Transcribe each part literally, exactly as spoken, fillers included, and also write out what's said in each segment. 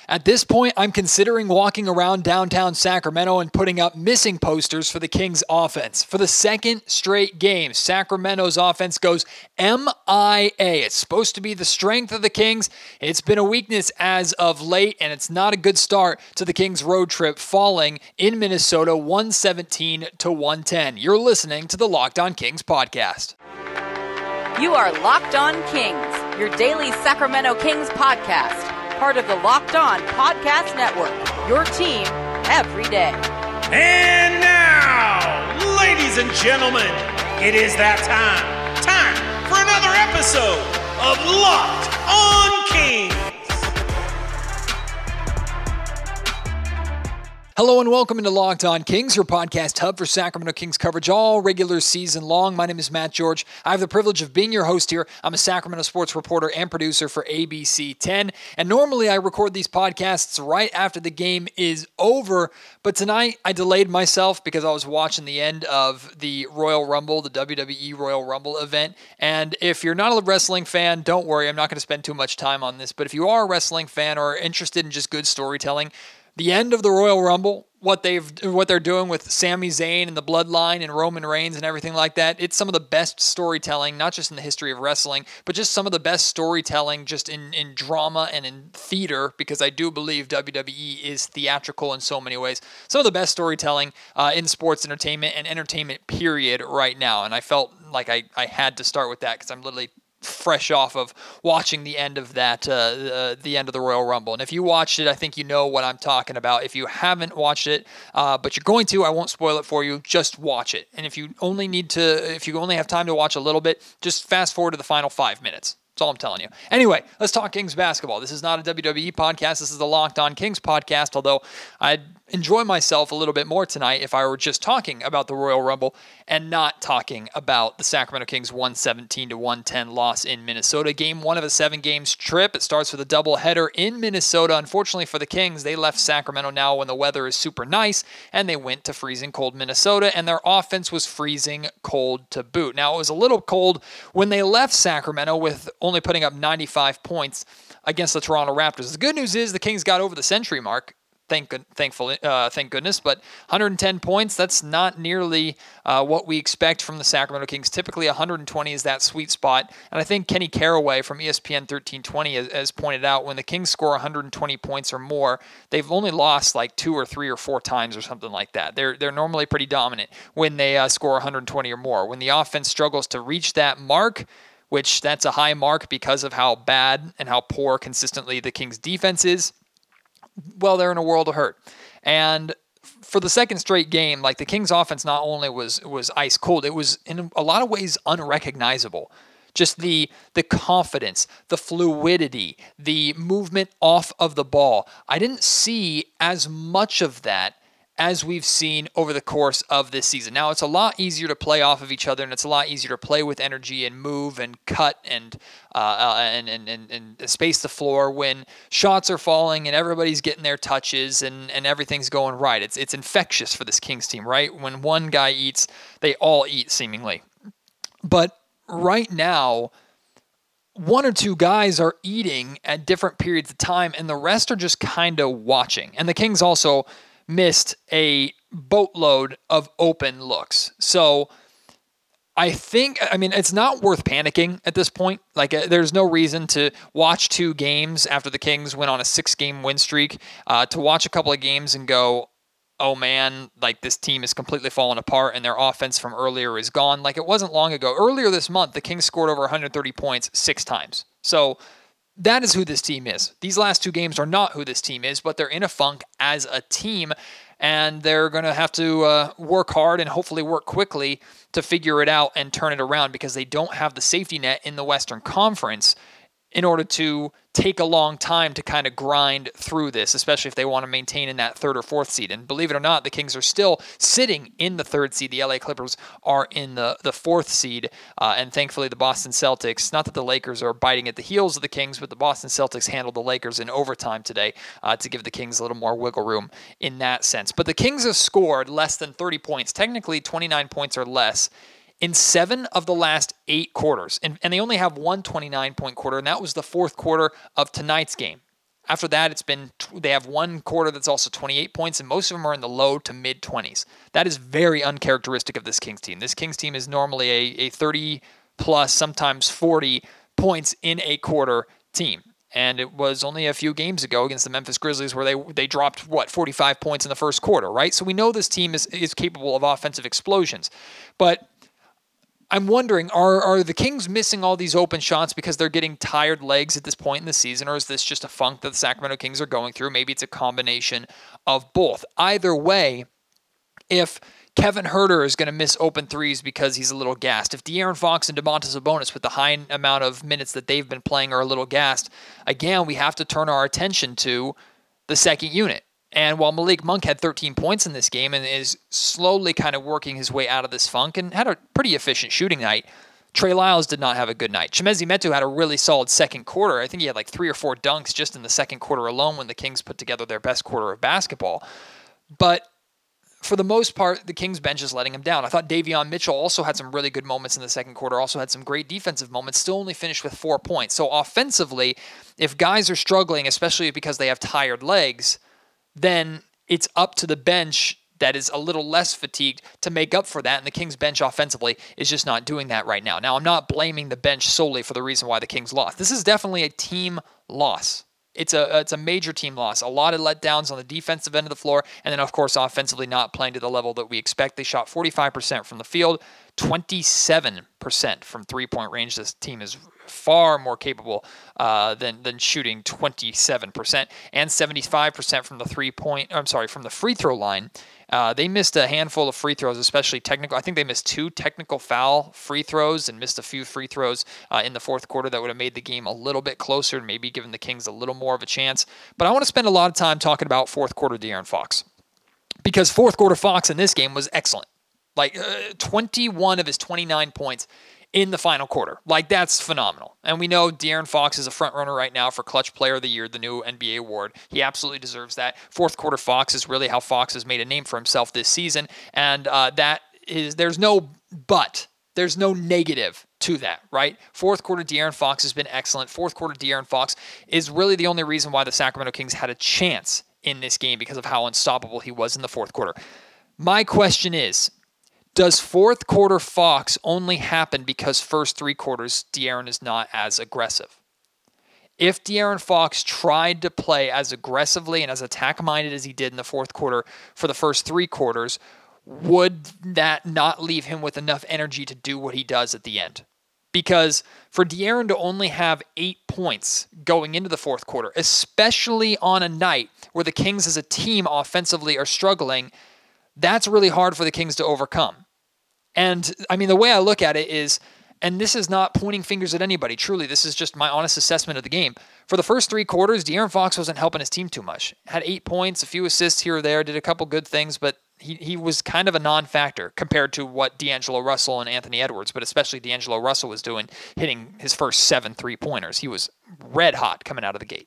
At this point, I'm considering walking around downtown Sacramento and putting up missing posters for the Kings offense. For the second straight game, Sacramento's offense goes M I A. It's supposed to be the strength of the Kings. It's been a weakness as of late, and it's not a good start to the Kings road trip, falling in Minnesota one seventeen to one ten. You're listening to the Locked On Kings podcast. You are Locked On Kings, your daily Sacramento Kings podcast. Part of the Locked On Podcast Network, your team every day. And now, ladies and gentlemen, it is that time. Time for another episode of Locked On Kings. Hello and welcome into Locked On Kings, your podcast hub for Sacramento Kings coverage all regular season long. My name is Matt George. I have the privilege of being your host here. I'm a Sacramento sports reporter and producer for A B C ten. And normally I record these podcasts right after the game is over. But tonight I delayed myself because I was watching the end of the Royal Rumble, the W W E Royal Rumble event. And if you're not a wrestling fan, don't worry. I'm not going to spend too much time on this. But if you are a wrestling fan or interested in just good storytelling, the end of the Royal Rumble, what they've what they're doing with Sami Zayn and the Bloodline and Roman Reigns and everything like that, it's some of the best storytelling, not just in the history of wrestling, but just some of the best storytelling just in, in drama and in theater, because I do believe W W E is theatrical in so many ways. Some of the best storytelling uh, in sports entertainment and entertainment period right now. And I felt like I, I had to start with that because I'm literally fresh off of watching the end of that, uh, uh, the end of the Royal Rumble. And if you watched it, I think you know what I'm talking about. If you haven't watched it, uh, but you're going to, I won't spoil it for you. Just watch it. And if you only need to, if you only have time to watch a little bit, just fast forward to the final five minutes. That's all I'm telling you. Anyway, let's talk Kings basketball. This is not a W W E podcast. This is the Locked On Kings podcast, although I'd enjoy myself a little bit more tonight if I were just talking about the Royal Rumble and not talking about the Sacramento Kings one seventeen to one ten loss in Minnesota. Game one of a seven games trip. It starts with a doubleheader in Minnesota. Unfortunately for the Kings, they left Sacramento now when the weather is super nice, and they went to freezing cold Minnesota, and their offense was freezing cold to boot. Now, it was a little cold when they left Sacramento with only putting up ninety-five points against the Toronto Raptors. The good news is the Kings got over the century mark. Thank good, thankfully, uh, thank goodness. But one hundred ten points, that's not nearly uh, what we expect from the Sacramento Kings. Typically, one hundred twenty is that sweet spot. And I think Kenny Caraway from E S P N thirteen twenty has, has pointed out when the Kings score one hundred twenty points or more, they've only lost like two or three or four times or something like that. They're they're normally pretty dominant when they uh, score one hundred twenty or more. When the offense struggles to reach that mark, which that's a high mark because of how bad and how poor consistently the Kings defense is, well, they're in a world of hurt. And for the second straight game, like the Kings offense not only was was ice cold, it was in a lot of ways unrecognizable. Just the the confidence, the fluidity, the movement off of the ball. I didn't see as much of that as we've seen over the course of this season. Now, it's a lot easier to play off of each other, and it's a lot easier to play with energy and move and cut and uh, uh, and, and, and, and space the floor when shots are falling and everybody's getting their touches and, and everything's going right. It's it's infectious for this Kings team, right? When one guy eats, they all eat, seemingly. But right now, one or two guys are eating at different periods of time, and the rest are just kind of watching. And the Kings also missed a boatload of open looks. So I think, I mean, it's not worth panicking at this point. Like, uh, there's no reason to watch two games after the Kings went on a six-game win streak, uh, to watch a couple of games and go, oh man, like this team is completely falling apart and their offense from earlier is gone. Like, it wasn't long ago. Earlier this month, the Kings scored over one hundred thirty points six times. So that is who this team is. These last two games are not who this team is, but they're in a funk as a team, and they're going to have to uh, work hard and hopefully work quickly to figure it out and turn it around, because they don't have the safety net in the Western Conference in order to take a long time to kind of grind through this, especially if they want to maintain in that third or fourth seed. And believe it or not, the Kings are still sitting in the third seed. The L A Clippers are in the, the fourth seed. Uh, and thankfully, the Boston Celtics, not that the Lakers are biting at the heels of the Kings, but the Boston Celtics handled the Lakers in overtime today uh, to give the Kings a little more wiggle room in that sense. But the Kings have scored less than thirty points, technically twenty-nine points or less, in seven of the last eight quarters. And, and they only have one twenty-nine point quarter, and that was the fourth quarter of tonight's game. After that, it's been they have one quarter that's also twenty-eight points, and most of them are in the low to mid-twenties. That is very uncharacteristic of this Kings team. This Kings team is normally a, a thirty-plus, sometimes forty points in a quarter team. And it was only a few games ago against the Memphis Grizzlies where they they dropped, what, forty-five points in the first quarter, right? So we know this team is, is capable of offensive explosions. But I'm wondering, are are the Kings missing all these open shots because they're getting tired legs at this point in the season, or is this just a funk that the Sacramento Kings are going through? Maybe it's a combination of both. Either way, if Kevin Huerter is going to miss open threes because he's a little gassed, if De'Aaron Fox and Domantas Sabonis, with the high amount of minutes that they've been playing, are a little gassed, again, we have to turn our attention to the second unit. And while Malik Monk had thirteen points in this game and is slowly kind of working his way out of this funk and had a pretty efficient shooting night, Trey Lyles did not have a good night. Chimezie Metu had a really solid second quarter. I think he had like three or four dunks just in the second quarter alone when the Kings put together their best quarter of basketball. But for the most part, the Kings bench is letting him down. I thought Davion Mitchell also had some really good moments in the second quarter, also had some great defensive moments, still only finished with four points. So offensively, if guys are struggling, especially because they have tired legs, then it's up to the bench that is a little less fatigued to make up for that, and the Kings bench offensively is just not doing that right now. Now, I'm not blaming the bench solely for the reason why the Kings lost. This is definitely a team loss. It's a it's a major team loss. A lot of letdowns on the defensive end of the floor, and then, of course, offensively not playing to the level that we expect. They shot forty-five percent from the field, twenty-seven percent from three-point range. This team is far more capable uh, than than shooting twenty-seven percent, and seventy-five percent from the three-point. I'm sorry, from the free throw line. Uh, they missed a handful of free throws, especially technical. I think they missed two technical foul free throws and missed a few free throws uh, in the fourth quarter that would have made the game a little bit closer and maybe given the Kings a little more of a chance. But I want to spend a lot of time talking about fourth quarter De'Aaron Fox, because fourth quarter Fox in this game was excellent. Like uh, twenty-one of his twenty-nine points in the final quarter. Like, that's phenomenal. And we know De'Aaron Fox is a front runner right now for Clutch Player of the Year, the new N B A award. He absolutely deserves that. Fourth quarter Fox is really how Fox has made a name for himself this season. And uh, that is, there's no but. There's no negative to that, right? Fourth quarter De'Aaron Fox has been excellent. Fourth quarter De'Aaron Fox is really the only reason why the Sacramento Kings had a chance in this game, because of how unstoppable he was in the fourth quarter. My question is, does fourth quarter Fox only happen because first three quarters De'Aaron is not as aggressive? If De'Aaron Fox tried to play as aggressively and as attack-minded as he did in the fourth quarter for the first three quarters, would that not leave him with enough energy to do what he does at the end? Because for De'Aaron to only have eight points going into the fourth quarter, especially on a night where the Kings as a team offensively are struggling, that's really hard for the Kings to overcome. And, I mean, the way I look at it is, and this is not pointing fingers at anybody, truly, this is just my honest assessment of the game. For the first three quarters, De'Aaron Fox wasn't helping his team too much. Had eight points, a few assists here or there, did a couple good things, but he, he was kind of a non-factor compared to what D'Angelo Russell and Anthony Edwards, but especially D'Angelo Russell was doing, hitting his first seven three-pointers. He was red hot coming out of the gate.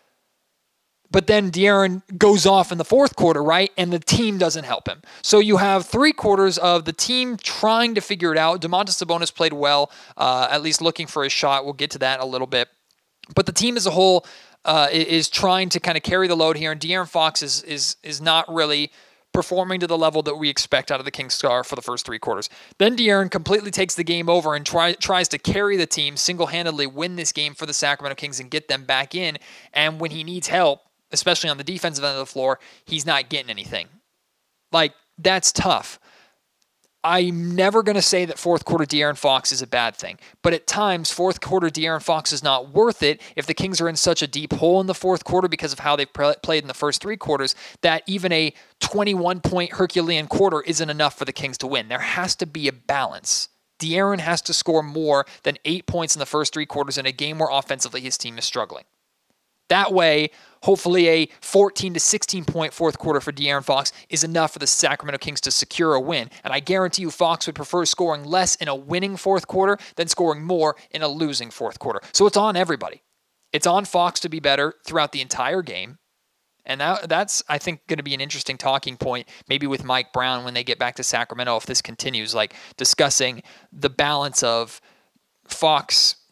But then De'Aaron goes off in the fourth quarter, right? And the team doesn't help him. So you have three quarters of the team trying to figure it out. Domantas Sabonis played well, uh, at least looking for his shot. We'll get to that in a little bit. But the team as a whole uh, is trying to kind of carry the load here. And De'Aaron Fox is is is not really performing to the level that we expect out of the Kings star for the first three quarters. Then De'Aaron completely takes the game over and try, tries to carry the team, single-handedly win this game for the Sacramento Kings and get them back in. And when he needs help, especially on the defensive end of the floor, he's not getting anything. Like, that's tough. I'm never going to say that fourth quarter De'Aaron Fox is a bad thing, but at times, fourth quarter De'Aaron Fox is not worth it if the Kings are in such a deep hole in the fourth quarter because of how they've played in the first three quarters, that even a twenty-one point Herculean quarter isn't enough for the Kings to win. There has to be a balance. De'Aaron has to score more than eight points in the first three quarters in a game where offensively his team is struggling. That way, hopefully a fourteen to sixteen point fourth quarter for De'Aaron Fox is enough for the Sacramento Kings to secure a win. And I guarantee you Fox would prefer scoring less in a winning fourth quarter than scoring more in a losing fourth quarter. So it's on everybody. It's on Fox to be better throughout the entire game. And that, that's, I think, going to be an interesting talking point, maybe with Mike Brown when they get back to Sacramento if this continues, like discussing the balance of Fox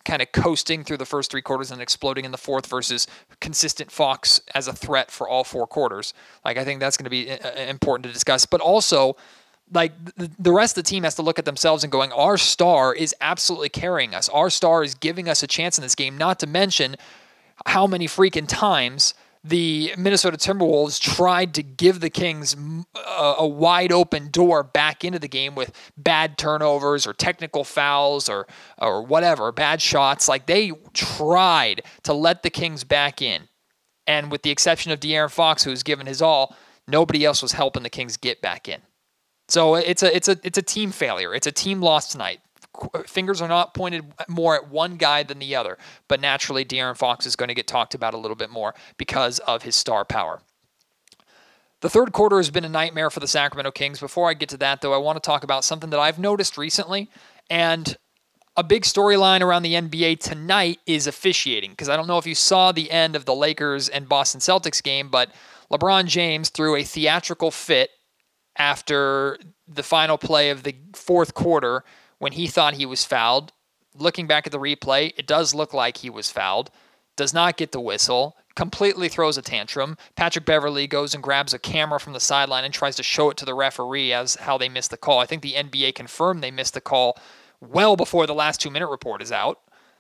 kind of coasting through the first three quarters and exploding in the fourth versus consistent Fox as a threat for all four quarters. Like, I think that's going to be important to discuss. But also, like, the rest of the team has to look at themselves and going, our star is absolutely carrying us. Our star is giving us a chance in this game, not to mention how many freaking times the Minnesota Timberwolves tried to give the Kings a, a wide open door back into the game with bad turnovers or technical fouls or or whatever, bad shots. Like, they tried to let the Kings back in. And with the exception of De'Aaron Fox, who was given his all, nobody else was helping the Kings get back in. So it's a it's a it's a team failure. It's a team loss tonight. Fingers are not pointed more at one guy than the other, but naturally De'Aaron Fox is going to get talked about a little bit more because of his star power. The third quarter has been a nightmare for the Sacramento Kings. Before I get to that, though, I want to talk about something that I've noticed recently, and a big storyline around the N B A tonight is officiating, because I don't know if you saw the end of the Lakers and Boston Celtics game, but LeBron James threw a theatrical fit after the final play of the fourth quarter when he thought he was fouled. Looking back at the replay, it does look like he was fouled. Does not get the whistle. Completely throws a tantrum. Patrick Beverley goes and grabs a camera from the sideline and tries to show it to the referee as how they missed the call. I think the N B A confirmed they missed the call well before the last two-minute report is out.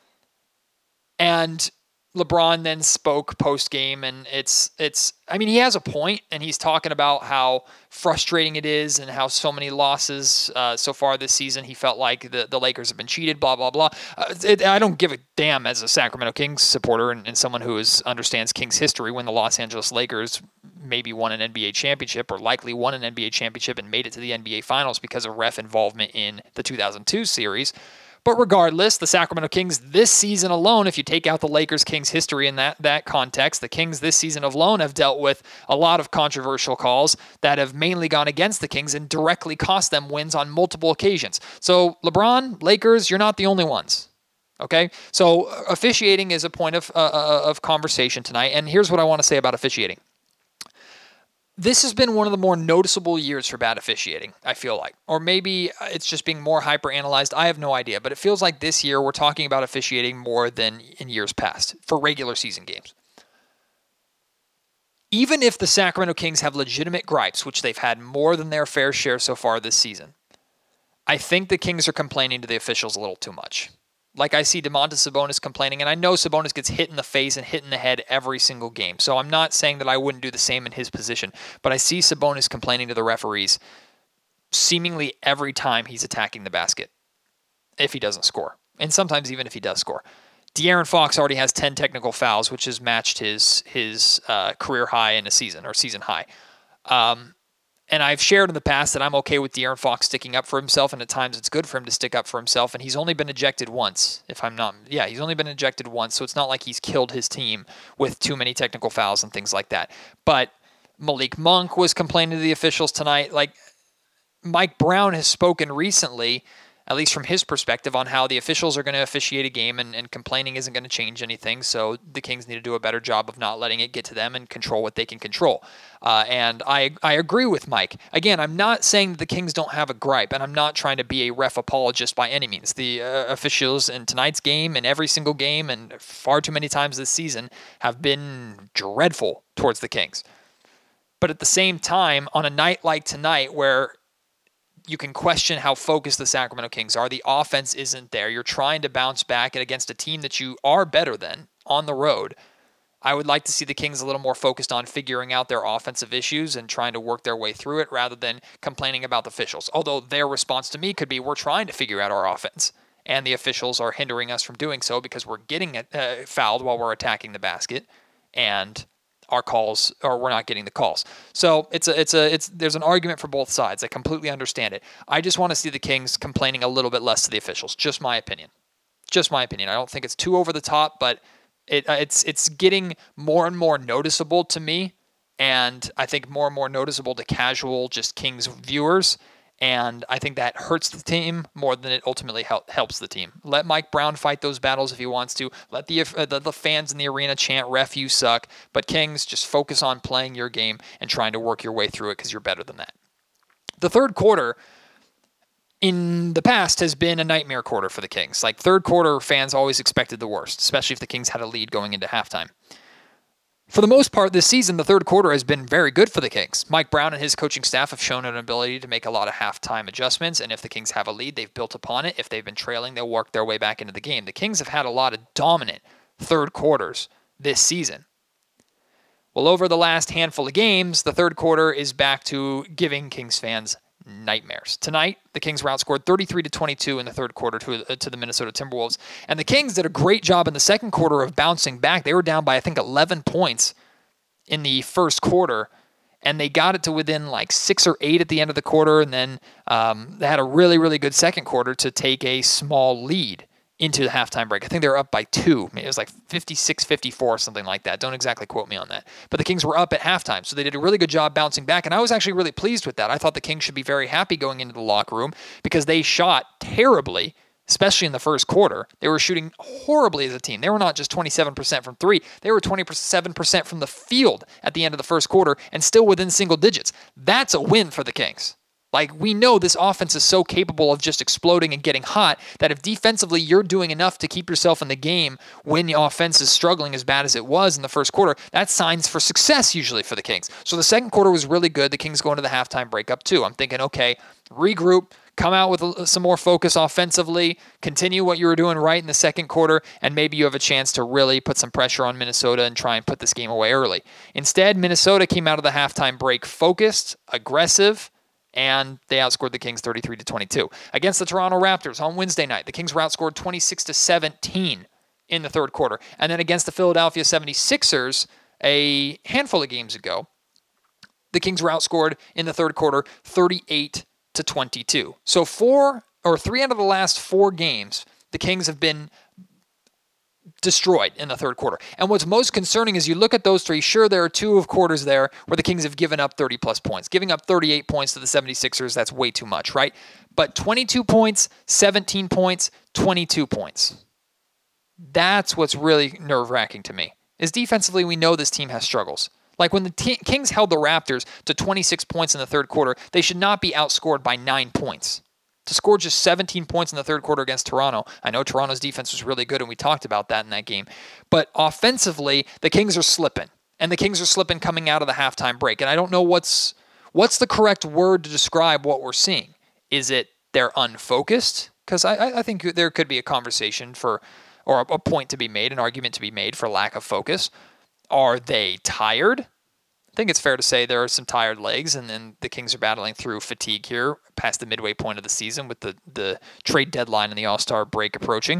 And LeBron then spoke post-game, and it's, it's, I mean, he has a point, and he's talking about how frustrating it is and how so many losses uh, so far this season. He felt like the, the Lakers have been cheated, blah, blah, blah. Uh, it, I don't give a damn as a Sacramento Kings supporter and, and someone who is, understands Kings history when the Los Angeles Lakers maybe won an N B A championship or likely won an N B A championship and made it to the N B A Finals because of ref involvement in the two thousand two series. But regardless, the Sacramento Kings this season alone, if you take out the Lakers-Kings history in that, that context, the Kings this season alone have dealt with a lot of controversial calls that have mainly gone against the Kings and directly cost them wins on multiple occasions. So LeBron, Lakers, you're not the only ones. Okay? So officiating is a point of, uh, of conversation tonight, and here's what I want to say about officiating. This has been one of the more noticeable years for bad officiating, I feel like. Or maybe it's just being more hyper-analyzed. I have no idea. But it feels like this year we're talking about officiating more than in years past for regular season games. Even if the Sacramento Kings have legitimate gripes, which they've had more than their fair share so far this season, I think the Kings are complaining to the officials a little too much. Like, I see Domantas Sabonis complaining, and I know Sabonis gets hit in the face and hit in the head every single game. So I'm not saying that I wouldn't do the same in his position, but I see Sabonis complaining to the referees seemingly every time he's attacking the basket, if he doesn't score. And sometimes even if he does score. De'Aaron Fox already has ten technical fouls, which has matched his his uh, career high in a season, or season high. Um, And I've shared in the past that I'm okay with De'Aaron Fox sticking up for himself, and at times it's good for him to stick up for himself, and he's only been ejected once, if I'm not... Yeah, he's only been ejected once, so it's not like he's killed his team with too many technical fouls and things like that. But Malik Monk was complaining to the officials tonight. Like, Mike Brown has spoken recently, at least from his perspective, on how the officials are going to officiate a game and, and complaining isn't going to change anything, so the Kings need to do a better job of not letting it get to them and control what they can control. Uh, and I I agree with Mike. Again, I'm not saying that the Kings don't have a gripe, and I'm not trying to be a ref apologist by any means. The uh, officials in tonight's game and every single game and far too many times this season have been dreadful towards the Kings. But at the same time, on a night like tonight where you can question how focused the Sacramento Kings are. The offense isn't there. You're trying to bounce back against a team that you are better than on the road. I would like to see the Kings a little more focused on figuring out their offensive issues and trying to work their way through it rather than complaining about the officials. Although their response to me could be, we're trying to figure out our offense, and the officials are hindering us from doing so because we're getting uh, fouled while we're attacking the basket, and our calls, or we're not getting the calls. So it's a, it's a, it's, there's an argument for both sides. I completely understand it. I just want to see the Kings complaining a little bit less to the officials. Just my opinion. Just my opinion. I don't think it's too over the top, but it, it's, it's getting more and more noticeable to me. And I think more and more noticeable to casual, just Kings viewers. And I think that hurts the team more than it ultimately help, helps the team. Let Mike Brown fight those battles if he wants to. Let the, uh, the the fans in the arena chant, "Ref, you suck." But Kings, just focus on playing your game and trying to work your way through it because you're better than that. The third quarter, in the past has been a nightmare quarter for the Kings. Like third quarter, fans always expected the worst, especially if the Kings had a lead going into halftime. For the most part this season, the third quarter has been very good for the Kings. Mike Brown and his coaching staff have shown an ability to make a lot of halftime adjustments, and if the Kings have a lead, they've built upon it. If they've been trailing, they'll work their way back into the game. The Kings have had a lot of dominant third quarters this season. Well, over the last handful of games, the third quarter is back to giving Kings fans nightmares. Tonight, the Kings were outscored thirty-three to twenty-two in the third quarter to, uh, to the Minnesota Timberwolves. And the Kings did a great job in the second quarter of bouncing back. They were down by, I think, eleven points in the first quarter, and they got it to within like six or eight at the end of the quarter. And then um, they had a really, really good second quarter to take a small lead into the halftime break. I think they were up by two. It was like fifty-six fifty-four or something like that. Don't exactly quote me on that. But the Kings were up at halftime, so they did a really good job bouncing back, and I was actually really pleased with that. I thought the Kings should be very happy going into the locker room because they shot terribly, especially in the first quarter. They were shooting horribly as a team. They were not just twenty-seven percent from three. They were twenty-seven percent from the field at the end of the first quarter and still within single digits. That's a win for the Kings. Like, we know this offense is so capable of just exploding and getting hot that if defensively you're doing enough to keep yourself in the game when the offense is struggling as bad as it was in the first quarter, that's signs for success usually for the Kings. So the second quarter was really good. The Kings go into the halftime break up too. I'm thinking, okay, regroup, come out with some more focus offensively, continue what you were doing right in the second quarter, and maybe you have a chance to really put some pressure on Minnesota and try and put this game away early. Instead, Minnesota came out of the halftime break focused, aggressive, and they outscored the Kings thirty-three to twenty-two. Against the Toronto Raptors on Wednesday night, the Kings were outscored twenty-six to seventeen in the third quarter. And then against the Philadelphia seventy-sixers a handful of games ago, the Kings were outscored in the third quarter thirty-eight to twenty-two. So four or three out of the last four games, the Kings have been destroyed in the third quarter. And what's most concerning is you look at those three. Sure, there are two of quarters there where the Kings have given up thirty plus points. Giving up thirty-eight points to the seventy-sixers, that's way too much, right? But twenty-two points, seventeen points, twenty-two points. That's what's really nerve-wracking to me. Is defensively, we know this team has struggles. Like when the t- Kings held the Raptors to twenty-six points in the third quarter, they should not be outscored by nine points. To score just seventeen points in the third quarter against Toronto, I know Toronto's defense was really good, and we talked about that in that game. But offensively, the Kings are slipping, and the Kings are slipping coming out of the halftime break. And I don't know what's what's the correct word to describe what we're seeing. Is it they're unfocused? Because I, I think there could be a conversation for, or a point to be made, an argument to be made for lack of focus. Are they tired? I think it's fair to say there are some tired legs, and then the Kings are battling through fatigue here past the midway point of the season with the, the trade deadline and the All-Star break approaching.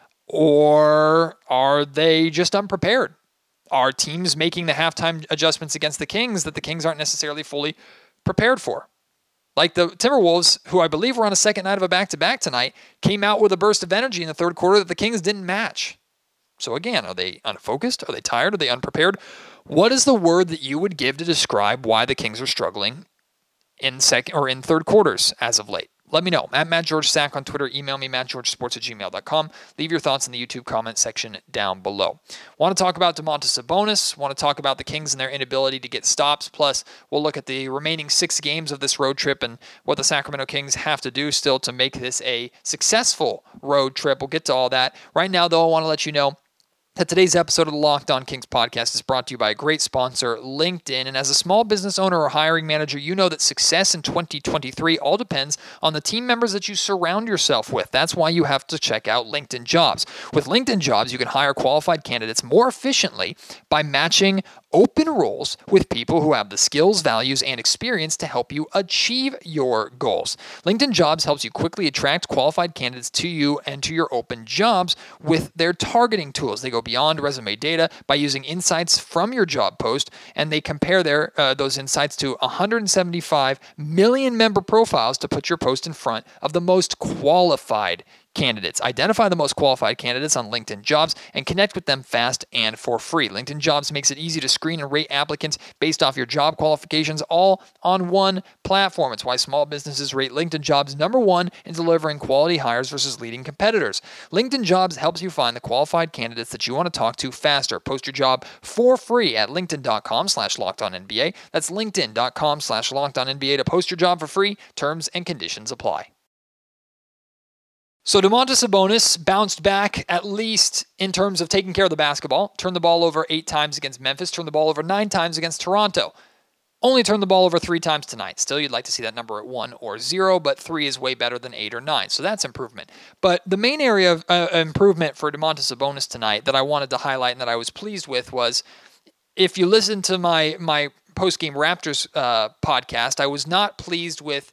Or are they just unprepared? Are teams making the halftime adjustments against the Kings that the Kings aren't necessarily fully prepared for? Like the Timberwolves, who I believe were on a second night of a back-to-back tonight, came out with a burst of energy in the third quarter that the Kings didn't match. So again, are they unfocused? Are they tired? Are they unprepared? What is the word that you would give to describe why the Kings are struggling in second or in third quarters as of late? Let me know. At Matt George Sack on Twitter. Email me, matt george sports at gmail dot com. Leave your thoughts in the YouTube comment section down below. Want to talk about Domantas Sabonis. Want to talk about the Kings and their inability to get stops. Plus, we'll look at the remaining six games of this road trip and what the Sacramento Kings have to do still to make this a successful road trip. We'll get to all that. Right now, though, I want to let you know that today's episode of the Locked On Kings podcast is brought to you by a great sponsor, LinkedIn. And as a small business owner or hiring manager, you know that success in twenty twenty-three all depends on the team members that you surround yourself with. That's why you have to check out LinkedIn Jobs. With LinkedIn Jobs, you can hire qualified candidates more efficiently by matching open roles with people who have the skills, values, and experience to help you achieve your goals. LinkedIn Jobs helps you quickly attract qualified candidates to you and to your open jobs with their targeting tools. They go beyond resume data by using insights from your job post, and they compare their uh, those insights to one hundred seventy-five million member profiles to put your post in front of the most qualified candidates. Identify the most qualified candidates on LinkedIn Jobs and connect with them fast and for free. LinkedIn Jobs makes it easy to screen and rate applicants based off your job qualifications all on one platform. It's why small businesses rate LinkedIn Jobs number one in delivering quality hires versus leading competitors. LinkedIn Jobs helps you find the qualified candidates that you want to talk to faster. Post your job for free at linkedin.com slash locked on NBA. That's linkedin.com slash locked on NBA to post your job for free. Terms and conditions apply. So Domantas Sabonis bounced back at least in terms of taking care of the basketball. Turned the ball over eight times against Memphis. Turned the ball over nine times against Toronto. Only turned the ball over three times tonight. Still, you'd like to see that number at one or zero, but three is way better than eight or nine. So that's improvement. But the main area of uh, improvement for Domantas Sabonis tonight that I wanted to highlight and that I was pleased with was, if you listen to my my post-game Raptors uh, podcast, I was not pleased with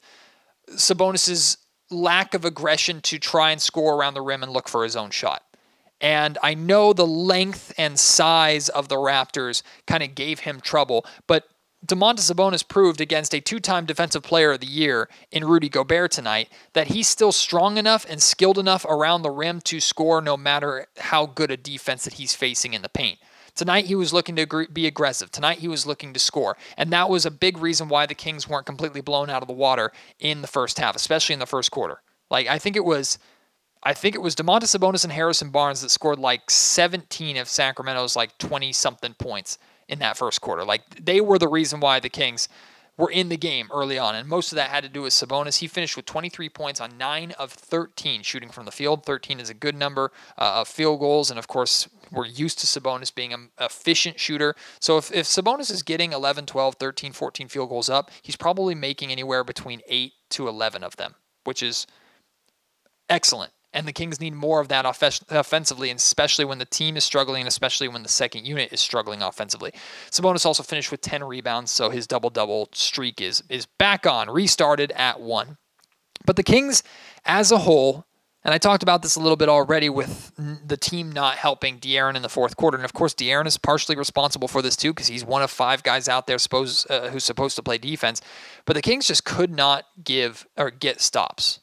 Sabonis's lack of aggression to try and score around the rim and look for his own shot. And I know the length and size of the Raptors kind of gave him trouble, but Domantas Sabonis proved against a two-time Defensive Player of the Year in Rudy Gobert tonight that he's still strong enough and skilled enough around the rim to score no matter how good a defense that he's facing in the paint. Tonight, he was looking to be aggressive. Tonight, he was looking to score. And that was a big reason why the Kings weren't completely blown out of the water in the first half, especially in the first quarter. Like, I think it was I think it was Domantas Sabonis and Harrison Barnes that scored like seventeen of Sacramento's like twenty-something points in that first quarter. Like, they were the reason why the Kings were in the game early on, and most of that had to do with Sabonis. He finished with twenty-three points on nine of thirteen shooting from the field. thirteen is a good number uh, of field goals, and of course, we're used to Sabonis being an efficient shooter. So if, if Sabonis is getting eleven, twelve, thirteen, fourteen field goals up, he's probably making anywhere between eight to eleven of them, which is excellent. And the Kings need more of that off- offensively, and especially when the team is struggling, and especially when the second unit is struggling offensively. Sabonis also finished with ten rebounds, so his double-double streak is, is back on, restarted at one. But the Kings as a whole, and I talked about this a little bit already with the team not helping De'Aaron in the fourth quarter, and of course De'Aaron is partially responsible for this too because he's one of five guys out there supposed, uh, who's supposed to play defense. But the Kings just could not give or get stops.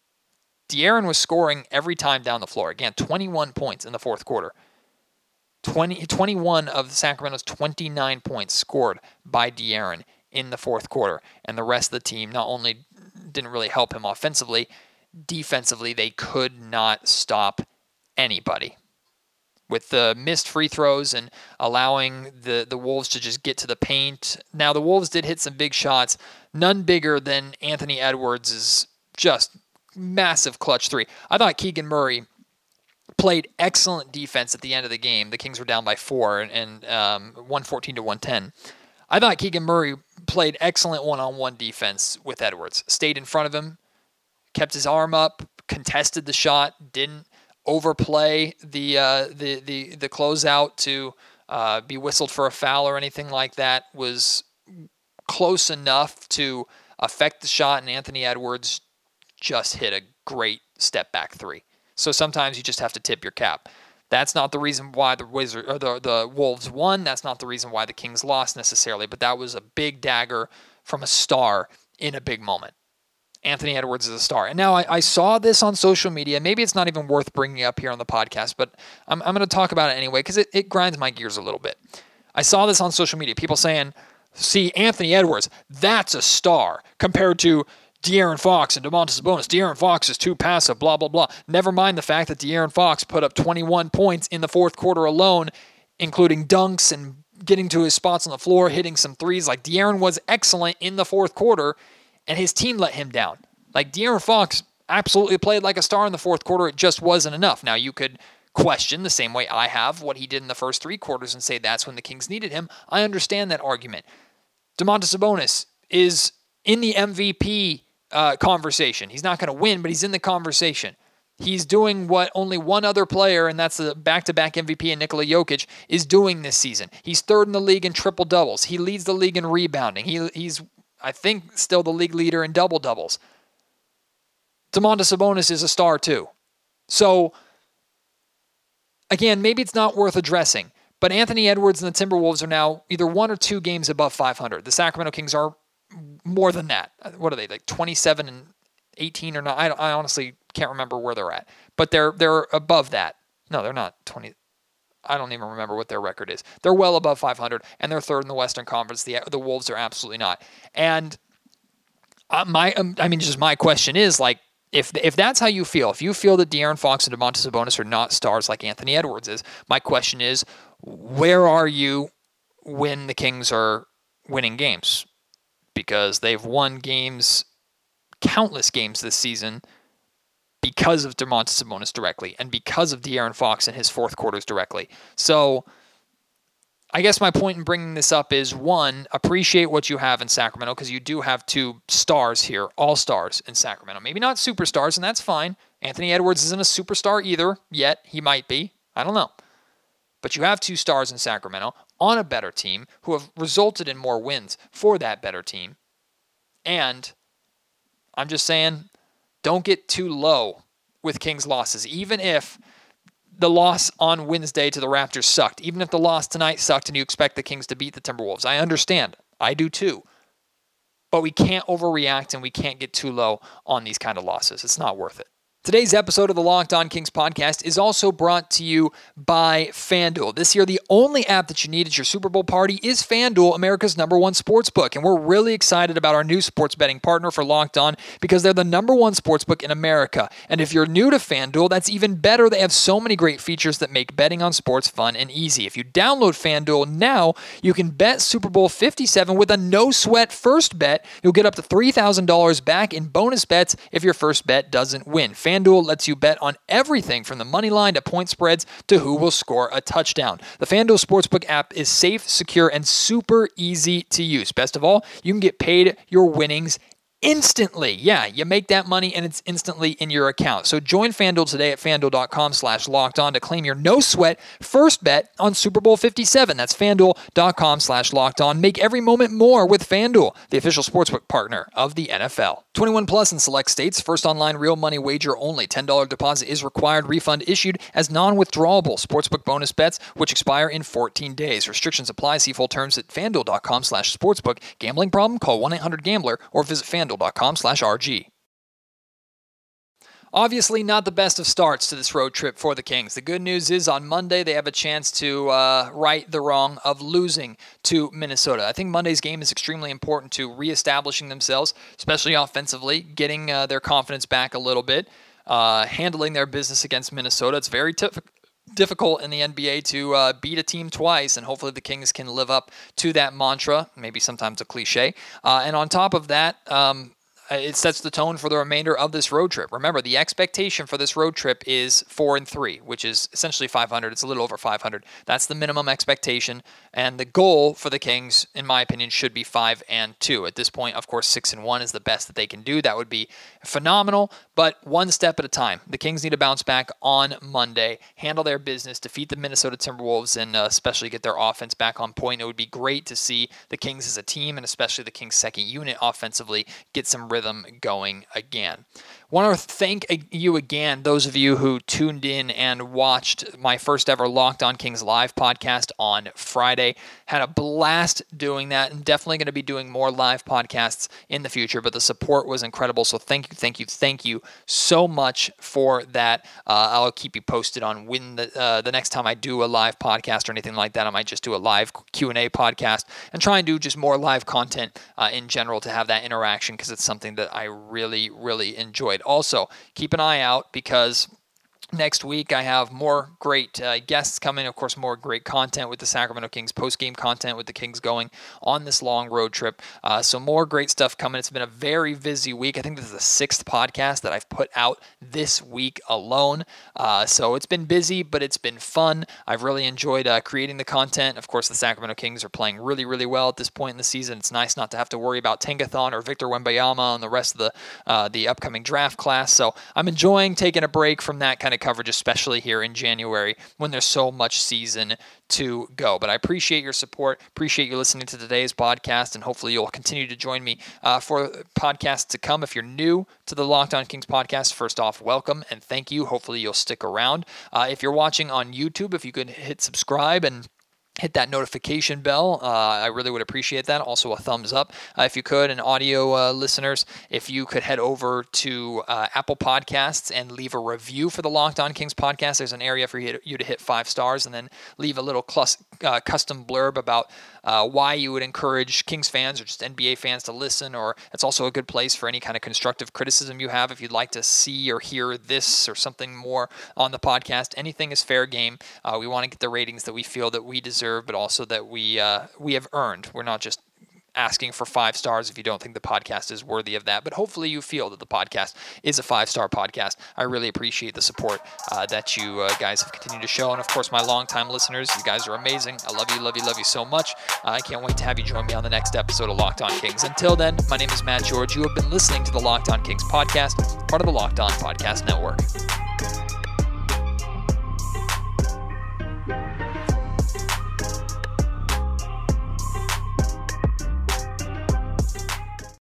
De'Aaron was scoring every time down the floor. Again, twenty-one points in the fourth quarter. twenty, twenty-one of Sacramento's twenty-nine points scored by De'Aaron in the fourth quarter. And the rest of the team not only didn't really help him offensively, defensively, they could not stop anybody. With the missed free throws and allowing the, the Wolves to just get to the paint. Now, the Wolves did hit some big shots, none bigger than Anthony Edwards' just massive clutch three. I thought Keegan Murray played excellent defense at the end of the game. The Kings were down by four and, and um, one fourteen to one ten. I thought Keegan Murray played excellent one-on-one defense with Edwards. Stayed in front of him, kept his arm up, contested the shot, didn't overplay the uh, the the the closeout to uh, be whistled for a foul or anything like that. Was close enough to affect the shot, and Anthony Edwards just hit a great step back three. So sometimes you just have to tip your cap. That's not the reason why the Wizard or the the Wolves won. That's not the reason why the Kings lost necessarily. But that was a big dagger from a star in a big moment. Anthony Edwards is a star. And now I, I saw this on social media. Maybe it's not even worth bringing up here on the podcast, but I'm I'm going to talk about it anyway because it, it grinds my gears a little bit. I saw this on social media. People saying, see, Anthony Edwards, that's a star compared to De'Aaron Fox and Domantas Sabonis. De'Aaron Fox is too passive, blah, blah, blah. Never mind the fact that De'Aaron Fox put up twenty-one points in the fourth quarter alone, including dunks and getting to his spots on the floor, hitting some threes. Like, De'Aaron was excellent in the fourth quarter, and his team let him down. Like, De'Aaron Fox absolutely played like a star in the fourth quarter. It just wasn't enough. Now, you could question, the same way I have, what he did in the first three quarters and say that's when the Kings needed him. I understand that argument. Domantas Sabonis is in the M V P Uh, conversation. He's not going to win, but he's in the conversation. He's doing what only one other player, and that's the back-to-back M V P and Nikola Jokic, is doing this season. He's third in the league in triple-doubles. He leads the league in rebounding. He, he's, I think, still the league leader in double-doubles. Domantas Sabonis is a star, too. So, again, maybe it's not worth addressing, but Anthony Edwards and the Timberwolves are now either one or two games above five hundred. The Sacramento Kings are more than that. What are they, like twenty-seven and eighteen or not? I, I honestly can't remember where they're at, but they're they're above that. No, they're not twenty. I don't even remember what their record is. They're well above five hundred, and they're third in the Western Conference. The the Wolves are absolutely not. And uh, my, um, I mean, just my question is, like, if if that's how you feel, if you feel that De'Aaron Fox and Domantas Sabonis are not stars like Anthony Edwards is, my question is, where are you when the Kings are winning games? Because they've won games, countless games this season, because of Domantas Sabonis directly and because of De'Aaron Fox in his fourth quarters directly. So I guess my point in bringing this up is, one, appreciate what you have in Sacramento, because you do have two stars here, all-stars in Sacramento. Maybe not superstars, and that's fine. Anthony Edwards isn't a superstar either yet. He might be. I don't know. But you have two stars in Sacramento on a better team who have resulted in more wins for that better team. And I'm just saying, don't get too low with Kings losses, even if the loss on Wednesday to the Raptors sucked. Even if the loss tonight sucked and you expect the Kings to beat the Timberwolves. I understand. I do too. But we can't overreact and we can't get too low on these kind of losses. It's not worth it. Today's episode of the Locked On Kings podcast is also brought to you by FanDuel. This year, the only app that you need at your Super Bowl party is FanDuel, America's number one sportsbook. And we're really excited about our new sports betting partner for Locked On because they're the number one sportsbook in America. And if you're new to FanDuel, that's even better. They have so many great features that make betting on sports fun and easy. If you download FanDuel now, you can bet Super Bowl fifty-seven with a no-sweat first bet. You'll get up to three thousand dollars back in bonus bets if your first bet doesn't win. FanDuel lets you bet on everything from the money line to point spreads to who will score a touchdown. The FanDuel Sportsbook app is safe, secure, and super easy to use. Best of all, you can get paid your winnings instantly. Yeah, you make that money and it's instantly in your account. So join FanDuel today at FanDuel.com slash locked on to claim your no sweat first bet on Super Bowl fifty-seven. That's FanDuel.com slash locked on. Make every moment more with FanDuel, the official sportsbook partner of the N F L. twenty-one plus in select states. First online real money wager only. ten dollars deposit is required. Refund issued as non-withdrawable sportsbook bonus bets, which expire in fourteen days. Restrictions apply. See full terms at FanDuel.com slash sportsbook. Gambling problem? Call one eight hundred gambler or visit FanDuel.com slash RG. Obviously not the best of starts to this road trip for the Kings. The good news is on Monday they have a chance to uh, right the wrong of losing to Minnesota. I think Monday's game is extremely important to reestablishing themselves, especially offensively, getting uh, their confidence back a little bit, uh, handling their business against Minnesota. It's very t- difficult in the N B A to uh, beat a team twice, and hopefully the Kings can live up to that mantra, maybe sometimes a cliche. Uh, and on top of that, um, it sets the tone for the remainder of this road trip. Remember, the expectation for this road trip is four and three, which is essentially five hundred. It's a little over five hundred. That's the minimum expectation, and the goal for the Kings, in my opinion, should be five and two. At this point, of course, six and one is the best that they can do. That would be phenomenal, but one step at a time. The Kings need to bounce back on Monday, handle their business, defeat the Minnesota Timberwolves, and uh, especially get their offense back on point. It would be great to see the Kings as a team, and especially the Kings' second unit offensively, get some rhythm going again. Want to thank you again, those of you who tuned in and watched my first ever Locked On Kings live podcast on Friday. Had a blast doing that, and definitely going to be doing more live podcasts in the future, but the support was incredible, so thank you, thank you, thank you so much for that. Uh, I'll keep you posted on when the, uh, the next time I do a live podcast or anything like that. I might just do a live Q and A podcast and try and do just more live content uh, in general to have that interaction, because it's something that I really, really enjoyed. Also, keep an eye out, because next week I have more great uh, guests coming, of course, more great content with the Sacramento Kings, post-game content with the Kings going on this long road trip. Uh, so more great stuff coming. It's been a very busy week. I think this is the sixth podcast that I've put out this week alone. Uh, so it's been busy, but it's been fun. I've really enjoyed uh, creating the content. Of course, the Sacramento Kings are playing really, really well at this point in the season. It's nice not to have to worry about Tankathon or Victor Wembanyama and the rest of the uh, the upcoming draft class. So I'm enjoying taking a break from that kind of coverage, especially here in January when there's so much season to go. But I appreciate your support, appreciate you listening to today's podcast, and hopefully you'll continue to join me uh, for podcasts to come. If you're new to the Locked On Kings podcast, first off, welcome and thank you. Hopefully you'll stick around. Uh, if you're watching on YouTube, if you could hit subscribe and hit that notification bell. Uh, I really would appreciate that. Also, a thumbs up uh, if you could. And audio uh, listeners, if you could head over to uh, Apple Podcasts and leave a review for the Locked On Kings podcast. There's an area for you to, you to hit five stars and then leave a little clus, uh, custom blurb about uh, why you would encourage Kings fans or just N B A fans to listen. Or it's also a good place for any kind of constructive criticism you have. If you'd like to see or hear this or something more on the podcast, anything is fair game. Uh, we want to get the ratings that we feel that we deserve, but also that we uh, we have earned. We're not just asking for five stars if you don't think the podcast is worthy of that. But hopefully you feel that the podcast is a five-star podcast. I really appreciate the support uh, that you uh, guys have continued to show. And of course, my longtime listeners, you guys are amazing. I love you, love you, love you so much. Uh, I can't wait to have you join me on the next episode of Locked On Kings. Until then, my name is Matt George. You have been listening to the Locked On Kings podcast, part of the Locked On Podcast Network.